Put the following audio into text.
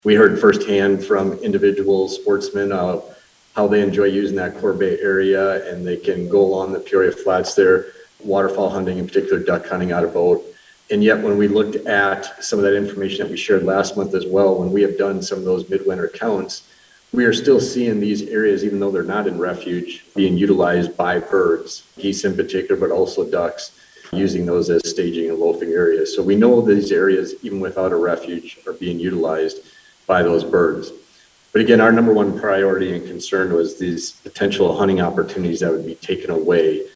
We heard firsthand from individual sportsmen how they enjoy using that Core Bay area, and they can go along the Peoria Flats there, waterfowl hunting, in particular duck hunting out of boat. And yet when we looked at some of that information that we shared last month as well, when we have done some of those midwinter counts, we are still seeing these areas, even though they're not in refuge, being utilized by birds, geese in particular, but also ducks, using those as staging and loafing areas. So we know these areas, even without a refuge, are being utilized by those birds. But again, our number one priority and concern was these potential hunting opportunities that would be taken away